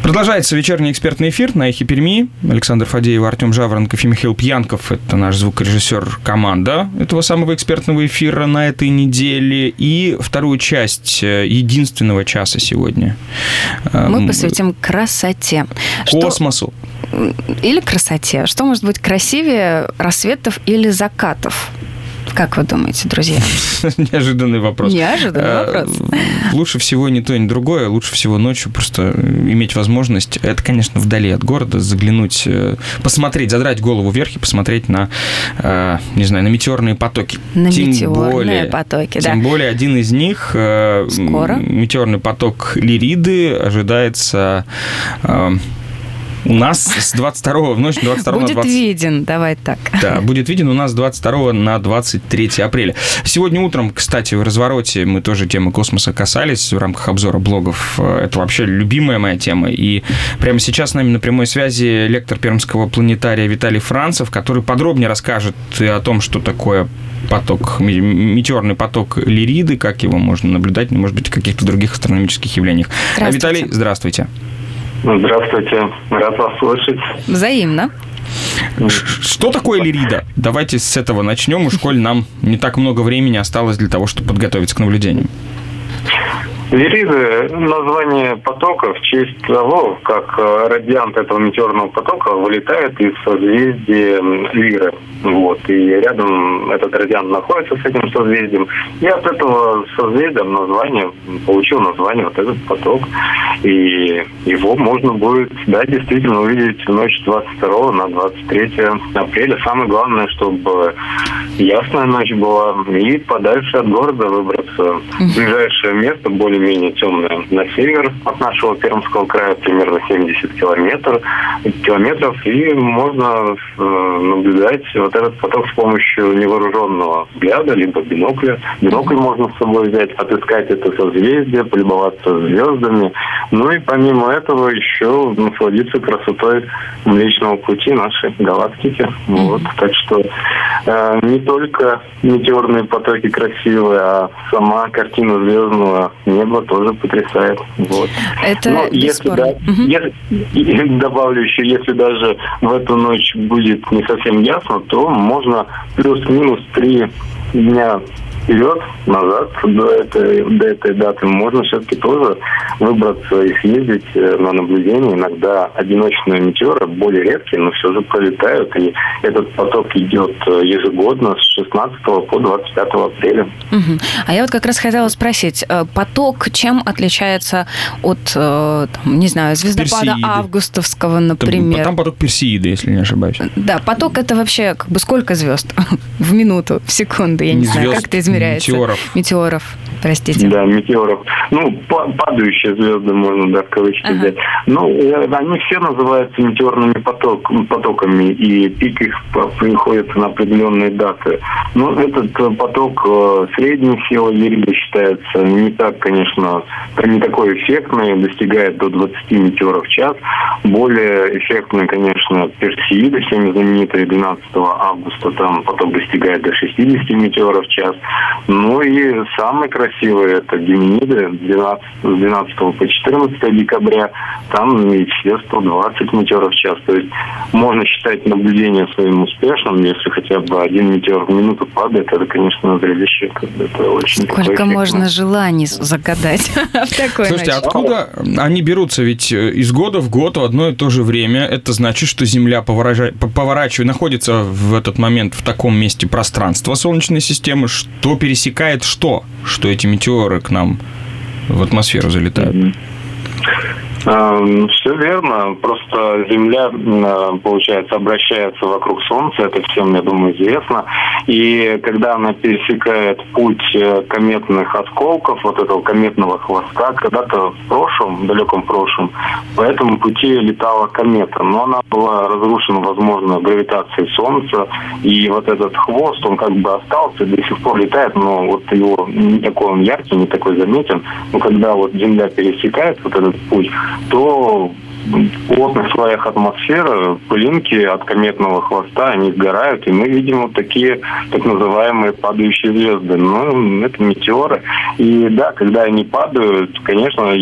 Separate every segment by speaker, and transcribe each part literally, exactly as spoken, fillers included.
Speaker 1: Продолжается вечерний экспертный эфир на Эхе Перми. Александр Фадеев, Артем Жаворонков и Михаил Пьянков. Это наш звукорежиссер, команда этого самого экспертного эфира на этой неделе. И вторую часть единственного часа сегодня
Speaker 2: мы посвятим красоте.
Speaker 1: Космосу.
Speaker 2: Что... Или красоте. Что может быть красивее рассветов или закатов? Как вы думаете, друзья?
Speaker 1: Неожиданный вопрос.
Speaker 2: Неожиданный вопрос.
Speaker 1: Лучше всего не то, ни другое. Лучше всего ночью просто иметь возможность, это, конечно, вдали от города, заглянуть, посмотреть, задрать голову вверх и посмотреть на, не знаю, на метеорные потоки.
Speaker 2: На тем метеорные более, потоки, да.
Speaker 1: Тем более один из них,
Speaker 2: скоро.
Speaker 1: Метеорный поток Лириды, ожидается... У нас с двадцать второго в ночь двадцать второго
Speaker 2: будет
Speaker 1: на двадцать...
Speaker 2: виден, давай так.
Speaker 1: Да, будет виден у нас с двадцать второго на двадцать третье апреля. Сегодня утром, кстати, в развороте мы тоже темы космоса касались в рамках обзора блогов. Это вообще любимая моя тема. И прямо сейчас с нами на прямой связи лектор Пермского планетария Виталий Францев, который подробнее расскажет о том, что такое поток, метеорный поток Лириды, как его можно наблюдать, может быть, в каких-то других астрономических явлениях. А Виталий, здравствуйте.
Speaker 3: Здравствуйте, рад вас слышать.
Speaker 2: Взаимно.
Speaker 1: Что такое Лирида? Давайте с этого начнем. Уж коль нам не так много времени осталось для того, чтобы подготовиться к наблюдениям.
Speaker 3: Лириды – название потока в честь того, как радиант этого метеорного потока вылетает из созвездия Лиры. Вот. И рядом этот радиант находится с этим созвездием. И от этого созвездия название, получил название вот этот поток. И его можно будет, да, действительно увидеть в ночь двадцать второго на двадцать третье апреля. Самое главное, чтобы ясная ночь была и подальше от города выбраться. Ближайшее место более менее темное на север от нашего Пермского края, примерно семьдесят километров, километров, и можно э, наблюдать вот этот поток с помощью невооруженного взгляда, либо бинокля. Бинокль можно с собой взять, отыскать это созвездие, полюбоваться звездами. Ну и помимо этого еще насладиться красотой Млечного Пути нашей галактики. Вот. Так что э, не только метеорные потоки красивые, а сама картина звездного неба тоже потрясает. Вот.
Speaker 2: Это
Speaker 3: но если, да, угу. если, добавлю еще, если даже в эту ночь будет не совсем ясно, то можно плюс-минус три дня вперед, назад, до этой, до этой даты, можно все-таки тоже выбраться и съездить на наблюдение. Иногда одиночные метеоры, более редкие, но все же пролетают. И этот поток идет ежегодно с шестнадцатого по двадцать пятое апреля.
Speaker 2: Угу. А я вот как раз хотела спросить, поток чем отличается от, там, не знаю, звездопада Персеиды. Августовского, например?
Speaker 1: Там, там поток Персеиды, если не ошибаюсь.
Speaker 2: Да, поток это вообще как бы сколько звезд в минуту, в секунду, я не, не знаю, звезд, как это измеряется.
Speaker 1: Метеоров.
Speaker 2: Метеоров, простите.
Speaker 3: Да, метеоров. Ну, падающие звезды можно, да, в кавычки ага. взять. Ну, они все называются метеорными поток, потоками, и пик их приходится на определенные даты. Но этот поток средней силы Лириды считается не так, конечно, не такой эффектный, достигает до двадцати метеоров в час. Более эффектный, конечно, Персеиды, всеми знаменитые, двенадцатого августа, там поток достигает до шестидесяти метеоров в час. Ну и самые красивые это Геминиды с двенадцатого по четырнадцатое декабря. Там и все сто двадцать метеоров в час. То есть можно считать наблюдение своим успешным, если хотя бы один метеор в минуту падает. Это, конечно, зрелище. Это очень
Speaker 2: Сколько можно желаний загадать в такой
Speaker 1: Слушайте, ночи. Откуда они берутся? Ведь из года в год в одно и то же время это значит, что Земля поворачивает, находится в этот момент в таком месте пространства Солнечной системы, что пересекает что? Что эти метеоры к нам в атмосферу залетают? Mm-hmm.
Speaker 3: Все верно. Просто Земля, получается, обращается вокруг Солнца. Это всем, я думаю, известно. И когда она пересекает путь кометных осколков, вот этого кометного хвоста, когда-то в прошлом, в далеком прошлом, по этому пути летала комета. Но она была разрушена, возможно, гравитацией Солнца. И вот этот хвост, он как бы остался, до сих пор летает, но вот его не такой он яркий, не такой заметен. Но когда вот Земля пересекает вот этот путь, то в плотных слоях атмосферы пылинки от кометного хвоста, они сгорают, и мы видим вот такие так называемые падающие звезды. Ну, это метеоры. И да, когда они падают, конечно, есть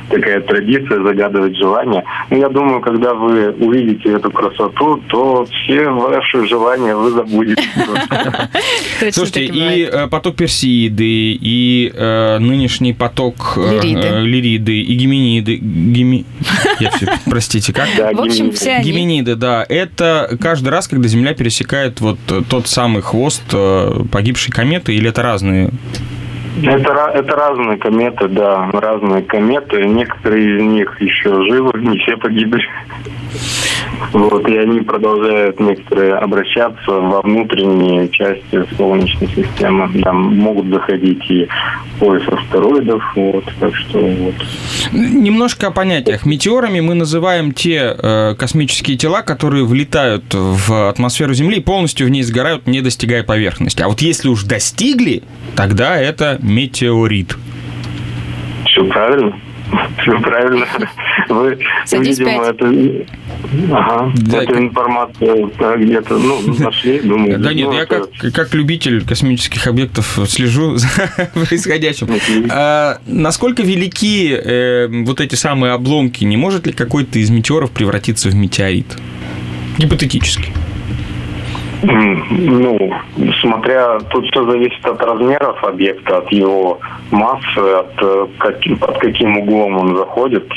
Speaker 3: такая традиция загадывать желания. Но я думаю, когда вы увидите эту красоту, то все ваши желания вы забудете.
Speaker 1: Слушайте, и поток Персеиды, и нынешний поток Лириды, и Геминиды. Простите, как?
Speaker 2: В общем, все они.
Speaker 1: Геминиды, да. Это каждый раз, когда Земля пересекает вот тот самый хвост погибшей кометы, или это разные?
Speaker 3: Это, это разные кометы, да, разные кометы. Некоторые из них еще живы, не все погибли. Вот, и они продолжают, некоторые, обращаться во внутренние части Солнечной системы. Там могут заходить и пояс астероидов. Вот, так что вот.
Speaker 1: Немножко о понятиях. Метеорами мы называем те э, космические тела, которые влетают в атмосферу Земли и полностью в ней сгорают, не достигая поверхности. А вот если уж достигли, тогда это метеорит.
Speaker 3: Все правильно. Все правильно. Вы, видимо, это... Ага, да, эту как... информацию где-то, ну, нашли, думаю.
Speaker 1: Да нет,
Speaker 3: ну,
Speaker 1: я
Speaker 3: это...
Speaker 1: как, как любитель космических объектов слежу за происходящим. А, насколько велики э, вот эти самые обломки? Не может ли какой-то из метеоров превратиться в метеорит? Гипотетически.
Speaker 3: Ну, смотря, тут все зависит от размеров объекта, от его массы, от каким, под каким углом он заходит.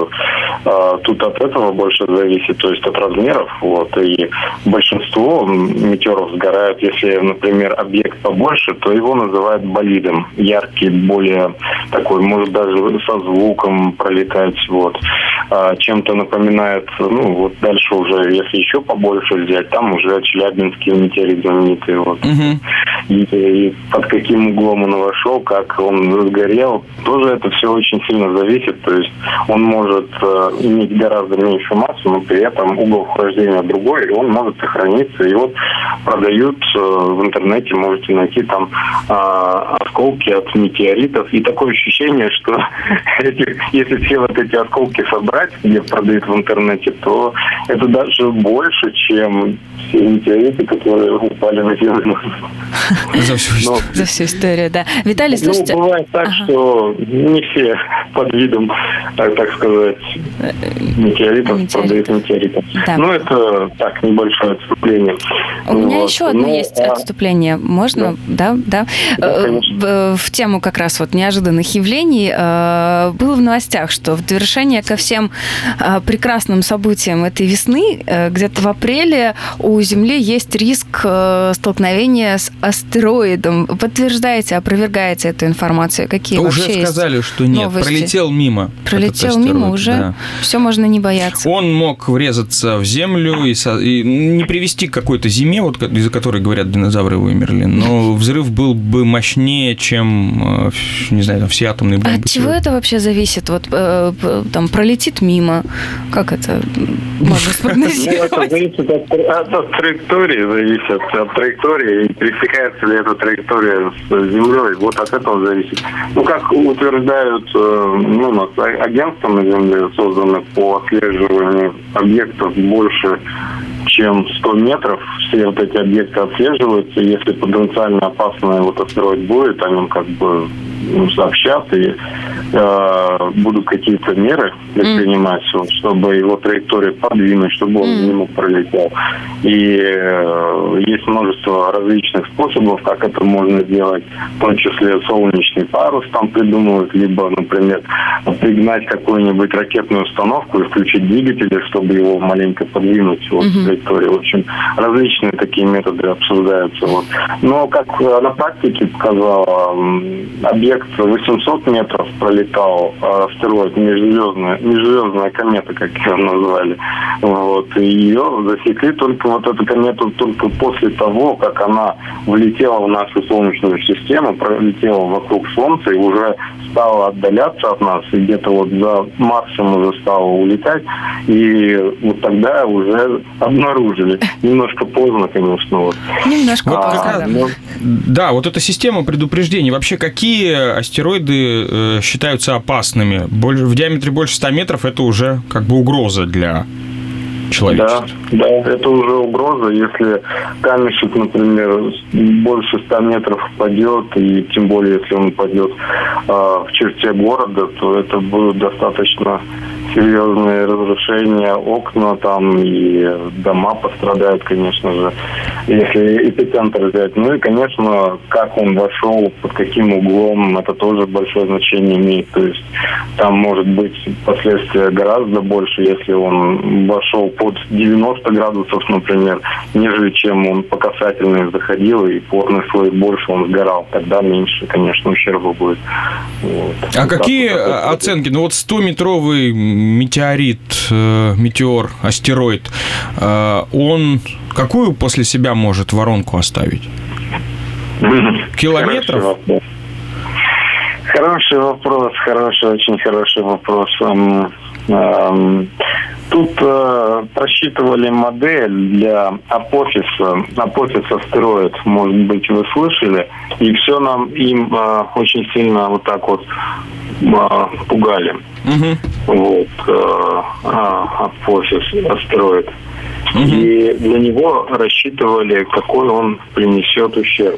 Speaker 3: Тут от этого больше зависит, то есть от размеров. Вот, и большинство метеоров сгорают, если, например, объект побольше, то его называют болидом. Яркий, более такой, может даже со звуком пролетать. Вот. Чем-то напоминает, ну, вот дальше уже, если еще побольше взять, там уже Челябинский метеорит знаменитый. Вот. Uh-huh. И, и под каким углом он вошел, как он сгорел, тоже это все очень сильно зависит. То есть он может э, иметь гораздо меньшую массу, но при этом угол вхождения другой, и он может сохраниться. И вот продают э, в интернете, можете найти там э, осколки от метеоритов. И такое ощущение, что эти, если все вот эти осколки собрать, где продают в интернете, то это даже больше, чем все метеориты, которые упали на Землю.
Speaker 1: За всю историю.
Speaker 2: Но, За всю историю, да. Виталий, слушайте...
Speaker 3: Ну, бывает так, ага. что не все под видом, так, так сказать, метеоритов Метеорит. продают метеоритов. Да. Ну, это так, небольшое отступление.
Speaker 2: У вот. меня еще одно ну, есть а... отступление. Можно? Да, да. да. да в тему как раз вот неожиданных явлений было в новостях, что в довершение ко всем прекрасным событиям этой весны, где-то в апреле у Земли есть риск столкновения с астероидом. Подтверждаете, опровергаете эту информацию? Какие
Speaker 1: уже
Speaker 2: вообще
Speaker 1: сказали,
Speaker 2: есть
Speaker 1: что нет.
Speaker 2: новости?
Speaker 1: Пролетел мимо.
Speaker 2: Пролетел мимо уже? Да. Все, можно не бояться.
Speaker 1: Он мог врезаться в Землю и, со... и не привести к какой-то зиме, вот из-за которой, говорят, динозавры вымерли, но взрыв был бы мощнее, чем, не знаю, там, все атомные бомбы.
Speaker 2: От чего это вообще зависит? Вот там пролетит мимо. Как это можно спрогнозировать?
Speaker 3: Это зависит от траектории, зависит от траектории, и пересекается ли эта траектория с Землей, вот от этого зависит. Ну, как утверждают, ну, у нас агентство на Земле создано по отслеживанию объектов больше, чем сто метров. Все вот эти объекты отслеживаются, если потенциально опасный вот астероид будет, о нем как бы ну, сообщат, и э, будут какие-то меры предпринимать, mm. чтобы его траекторию подвинуть, чтобы он mm. не мог пролететь. И э, есть множество различных способов, как это можно сделать, в том числе солнечный парус там придумывают, либо, например, пригнать какую-нибудь ракетную установку и включить двигатели, чтобы его маленько подвинуть вот, mm-hmm. траекторию. В общем, различные такие методы обсуждаются. Вот. Но, как на практике показало, объект восемьсот метров пролетал, астероид, межзвездная, межзвездная комета, как ее назвали. Вот. И ее засекли только вот эту комету только после того, как она влетела в нашу Солнечную систему, пролетела вокруг Солнца и уже стала отдаляться от нас, и где-то вот за Марсом уже стала улетать. И вот тогда уже обнаружили. Немножко поздно, конечно. Вот.
Speaker 2: Немножко
Speaker 1: вот
Speaker 2: поздно.
Speaker 1: А, но... Да, вот эта система предупреждений. Вообще, какие астероиды э, считаются опасными? Больше, в диаметре больше ста метров это уже как бы угроза для человечества.
Speaker 3: Да, да, это уже угроза. Если камешек, например, больше ста метров упадет, и тем более, если он упадет э, в черте города, то это будет достаточно серьезные разрушения, окна там и дома пострадают, конечно же, если эпицентр взять. Ну и, конечно, как он вошел, под каким углом, это тоже большое значение имеет. То есть там может быть последствия гораздо больше, если он вошел под девяносто градусов, например, нежели чем он по касательной заходил, и порный слой больше, он сгорал. Тогда меньше, конечно, ущерба будет. Вот.
Speaker 1: А
Speaker 3: вот
Speaker 1: какие
Speaker 3: вот
Speaker 1: оценки? Ну вот сто-метровый метеорит, метеор, астероид, он какую после себя может воронку оставить? Километров?
Speaker 3: Хороший вопрос, хороший, очень хороший вопрос. Тут э, просчитывали модель для апофиса. Апофис астероид, может быть, вы слышали. И все нам им э, очень сильно вот так вот э, пугали. Uh-huh. Вот. Э, э, апофис астероид. Uh-huh. И для него рассчитывали, какой он принесет ущерб.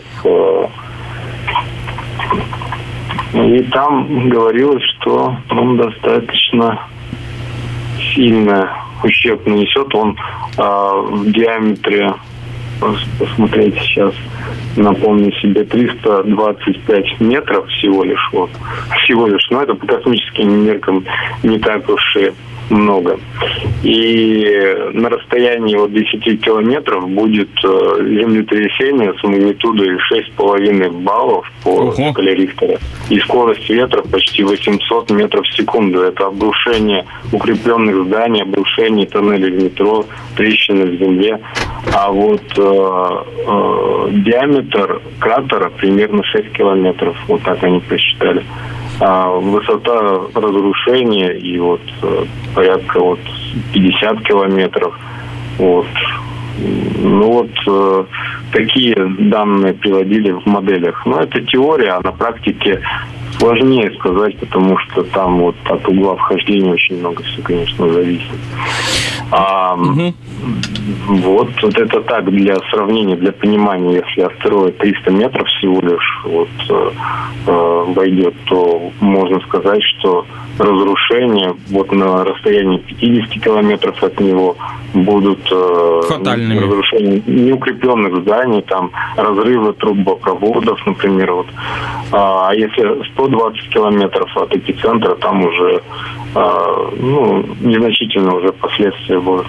Speaker 3: И там говорилось, что он достаточно сильно ущерб нанесет. Он э, в диаметре, посмотрите сейчас, напомню себе, триста двадцать пять метров всего лишь. Вот. Всего лишь. Но это по космическим меркам не так уж и много. И на расстоянии от десяти километров будет э, землетрясение с магнитудой шесть с половиной баллов по uh-huh. шкале Рихтера. И скорость ветра почти восемьсот метров в секунду. Это обрушение укрепленных зданий, обрушение тоннелей в метро, трещины в земле. А вот э, э, диаметр кратера примерно шесть километров. Вот так они посчитали. А высота разрушения и вот порядка вот пятьдесят километров. Вот. Ну вот э, такие данные приводили в моделях. Но это теория, а на практике сложнее сказать, потому что там вот от угла вхождения очень много все, конечно, зависит. А, угу. вот, вот это так, для сравнения, для понимания, если астероид триста метров всего лишь вот, э, войдет, то можно сказать, что разрушения вот на расстоянии пятьдесят километров от него будут э,
Speaker 1: фатальными.
Speaker 3: Разрушения неукрепленных зданий, там разрывы трубопроводов, например. Вот. А если сто двадцать километров от эпицентра, там уже э, ну, незначительно уже последствия будут.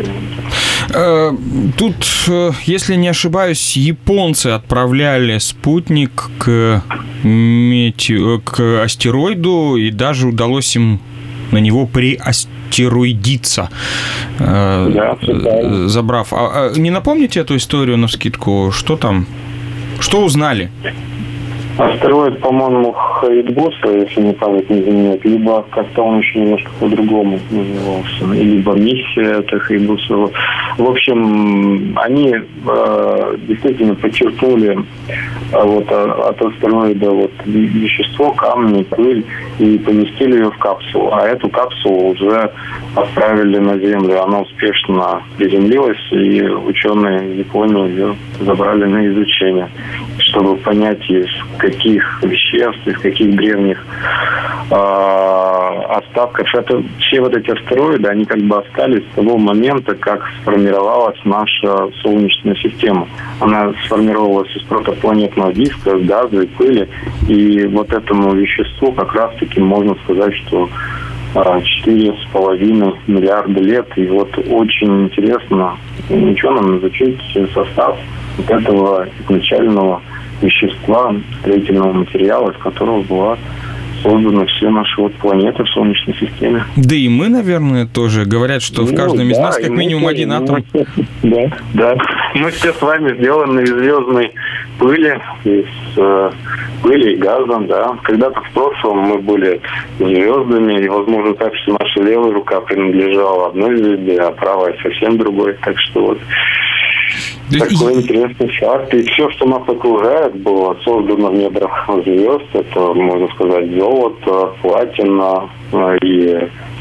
Speaker 1: Тут, если не ошибаюсь, японцы отправляли спутник к, метео... к астероиду, и даже удалось им на него приастероидиться, да, забрав. А, не напомните эту историю навскидку? Что там? Что узнали?
Speaker 3: Астероид, по-моему, Хаябуса, если не память не изменяет, либо как-то он еще немножко по-другому назывался, либо миссия это Хаябуса. В общем, они э, действительно подчеркнули э, вот, от астероида вот, вещество, камни, пыль, и поместили ее в капсулу. А эту капсулу уже отправили на Землю. Она успешно приземлилась, и ученые Японии ее забрали на изучение, чтобы понять, из каких веществ, из каких древних э, остатков. Это, все вот эти астероиды, они как бы остались с того момента, как сформировалась наша Солнечная система. Она сформировалась из протопланетного диска, газа и пыли. И вот этому веществу как раз-таки можно сказать, что четыре с половиной миллиарда лет. И вот очень интересно ученым изучить состав вот этого изначального вещества, строительного материала, из которого была создана все наши вот планеты в Солнечной системе.
Speaker 1: Да и мы, наверное, тоже. Говорят, что ну, в каждом из да, нас как минимум один атом.
Speaker 3: Да, да. Мы все с вами сделаны из звездной пыли, из э, пыли и газа, да. Когда-то в прошлом мы были звездами, и, возможно, так что наша левая рука принадлежала одной звезде, а правая совсем другой. Так что вот такой интересный факт. И все, что нас окружает, было создано в недрах звезд. Это, можно сказать, золото, платина и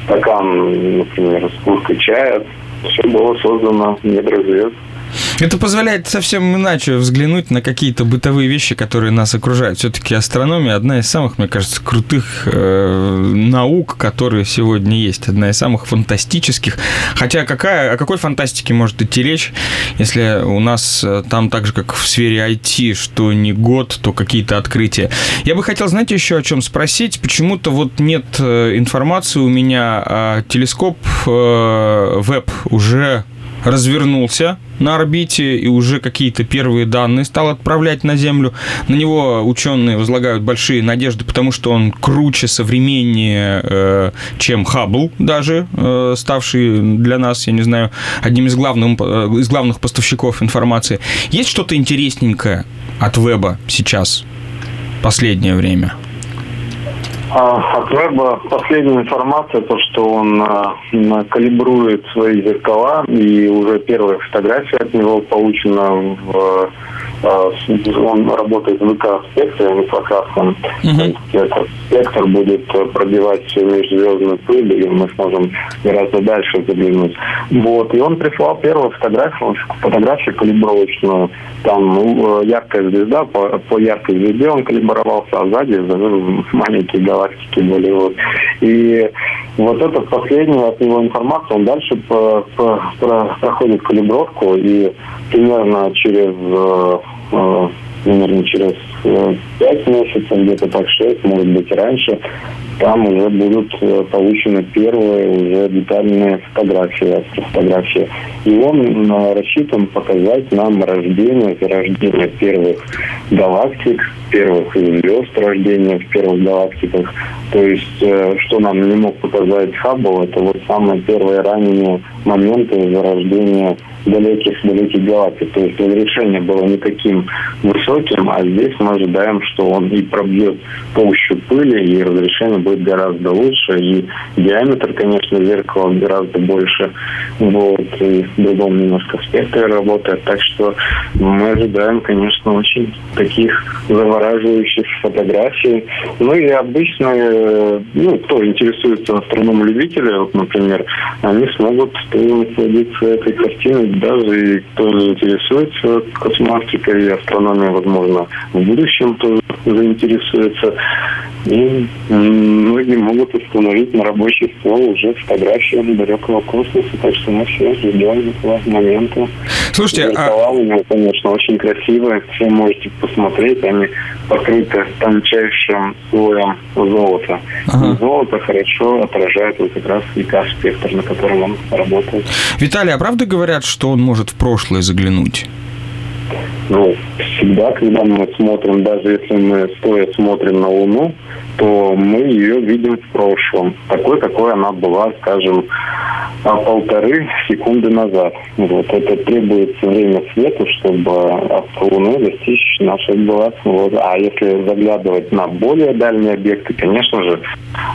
Speaker 3: стакан, например, с кружкой чая. Все было создано недра звезд.
Speaker 1: Это позволяет совсем иначе взглянуть на какие-то бытовые вещи, которые нас окружают. Все-таки астрономия одна из самых, мне кажется, крутых э, наук, которые сегодня есть. Одна из самых фантастических. Хотя какая, о какой фантастике может идти речь, если у нас там так же, как в сфере ай ти, что не год, то какие-то открытия. Я бы хотел, знаете, еще о чем спросить. Почему-то вот нет информации у меня, а телескоп э, Веб уже развернулся на орбите и уже какие-то первые данные стал отправлять на Землю. На него ученые возлагают большие надежды, потому что он круче, современнее, э, чем Хаббл даже, э, ставший для нас, я не знаю, одним из главных, э, из главных поставщиков информации. Есть что-то интересненькое от Веба сейчас, в последнее время?
Speaker 3: От Веба последняя информация, то, что он а, калибрует свои зеркала, и уже первая фотография от него получена в... А, он работает в ВК-спектре, а не инфракрасном. Uh-huh. Этот спектр будет пробивать межзвездную пыль, и мы сможем гораздо дальше заглянуть. Вот. И он прислал первую фотографию, фотографию калибровочную. Там ну, яркая звезда, по, по яркой звезде он калибровался, а сзади маленькие галактики были. Вот. И вот это последняя от него информация, он дальше по, по, про, проходит калибровку, и примерно через э, примерно через пять месяцев, где-то так шесть, может быть и раньше, там уже будут получены первые уже детальные фотографии, астрофотографии. И он рассчитан показать нам рождение, зарождение первых галактик, первых звезд, рождения в первых галактиках. То есть, что нам не мог показать Хаббл, это вот самые первые ранние моменты зарождения далеких-далеких галактик. То есть разрешение было не таким высоким, а здесь мы ожидаем, что он и пробьет толщу пыли, и разрешение будет гораздо лучше, и диаметр, конечно, зеркала гораздо больше. Вот, и в другом немножко спектре работает. Так что мы ожидаем, конечно, очень таких завораживающих фотографий. Ну и обычно, ну, кто интересуется астрономом-любителем, вот, например, они смогут насладиться этой картиной, даже и кто заинтересуется космонавтикой и астрономией, возможно, в будущем тоже заинтересуется. И многие могут установить на рабочий стол уже фотографию далекого космоса, так что мы все ждем этого момента.
Speaker 1: Слушайте,
Speaker 3: зеркала а... у него, конечно, очень красивые, все можете посмотреть, они покрыты тончайшим слоем золота. Ага. И золото хорошо отражает вот как раз и спектр, на котором он работает.
Speaker 1: Виталий, а правда говорят, что он может в прошлое заглянуть?
Speaker 3: Ну, всегда, когда мы смотрим, даже если мы стоя смотрим на Луну, то мы ее видим в прошлом. Такой, какой она была, скажем, полторы секунды назад. Вот это требуется время света, чтобы от Луны достичь нашей глаз. Вот. А если заглядывать на более дальние объекты, конечно же,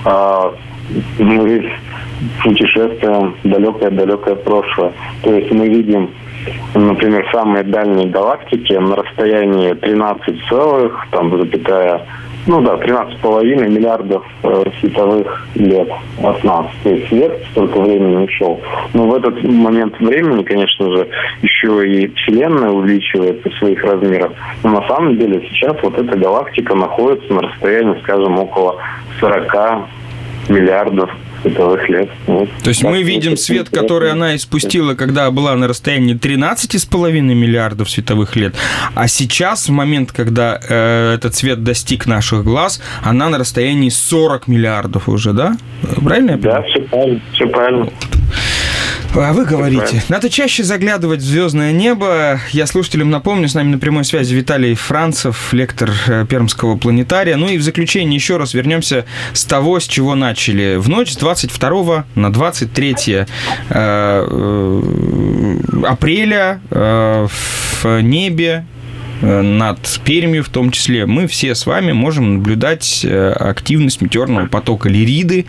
Speaker 3: мы путешествуем в далекое-далекое прошлое. То есть мы видим, например, самые дальние галактики на расстоянии тринадцать целых, там, запятая, ну да, тринадцать с половиной миллиардов э, световых лет от нас. То есть свет столько времени ушел. Но в этот момент времени, конечно же, еще и Вселенная увеличивается в своих размерах. Но на самом деле сейчас вот эта галактика находится на расстоянии, скажем, около сорок миллиардов световых лет. Вот.
Speaker 1: То есть так, мы видим свет, который она испустила, когда была на расстоянии тринадцать с половиной миллиардов световых лет, а сейчас, в момент, когда э, этот свет достиг наших глаз, она на расстоянии сорок миллиардов уже, да? Правильно я понимаю?
Speaker 3: Да, все правильно. Все правильно.
Speaker 1: А вы говорите, надо чаще заглядывать в звездное небо. Я слушателям напомню, с нами на прямой связи Виталий Францев, лектор Пермского планетария. Ну и в заключение еще раз вернемся с того, с чего начали. В ночь с двадцать второго на двадцать третье апреля в небе над Пермью в том числе, мы все с вами можем наблюдать активность метеорного потока Лириды.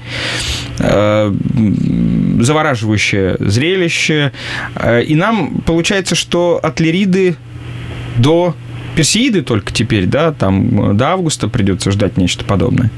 Speaker 1: Завораживающее зрелище. И нам получается, что от Лириды до Персеиды только теперь, да? Там до августа придется ждать нечто подобное.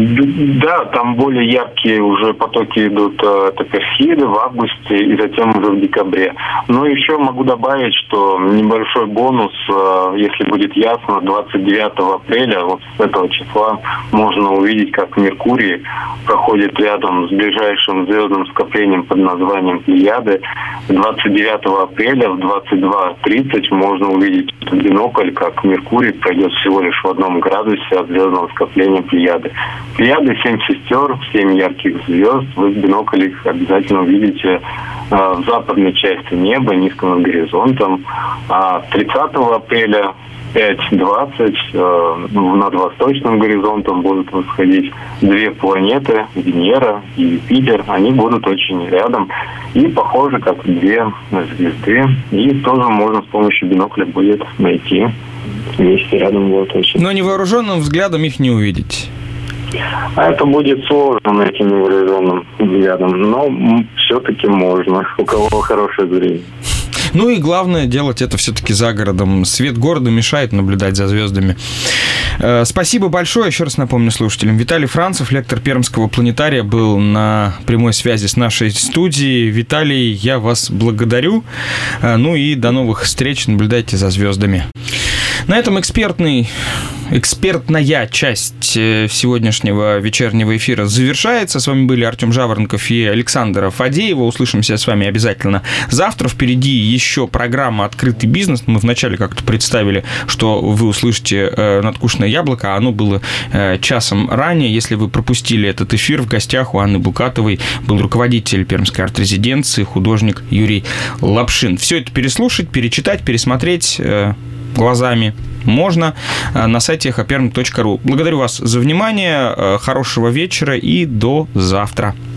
Speaker 3: Да, там более яркие уже потоки идут, это Персеиды в августе и затем уже в декабре. Но еще могу добавить, что небольшой бонус, если будет ясно, двадцать девятого апреля, вот с этого числа, можно увидеть, как Меркурий проходит рядом с ближайшим звездным скоплением под названием Плеяды. двадцать девятого апреля в двадцать два тридцать можно увидеть в бинокль, как Меркурий пройдет всего лишь в одном градусе от звездного скопления Плеяды. Плеяды — семь сестер, семь ярких звезд. Вы в бинокль их обязательно увидите э, в западной части неба, низко над горизонтом. А тридцатого апреля пять двадцать э, над восточным горизонтом будут восходить две планеты, Венера и Юпитер. Они будут очень рядом и похожи как две звезды. И тоже можно с помощью бинокля будет найти. Вместе рядом будут очень.
Speaker 1: Но невооруженным взглядом их не увидеть.
Speaker 3: А это будет сложно найти невооруженным взглядом, но все-таки можно, у кого хорошее зрение.
Speaker 1: Ну и главное делать это все-таки за городом. Свет города мешает наблюдать за звездами. Спасибо большое. Еще раз напомню слушателям. Виталий Францев, лектор Пермского планетария, был на прямой связи с нашей студией. Виталий, я вас благодарю. Ну и до новых встреч. Наблюдайте за звездами. На этом экспертный, экспертная часть сегодняшнего вечернего эфира завершается. С вами были Артем Жаворонков и Александра Фадеева. Услышимся с вами обязательно завтра. Впереди еще программа «Открытый бизнес». Мы вначале как-то представили, что вы услышите «Надкушенное яблоко», а оно было часом ранее. Если вы пропустили этот эфир, в гостях у Анны Букатовой был руководитель Пермской арт-резиденции, художник Юрий Лапшин. Все это переслушать, перечитать, пересмотреть глазами можно на сайте эхо перм точка ру. Благодарю вас за внимание, хорошего вечера и до завтра.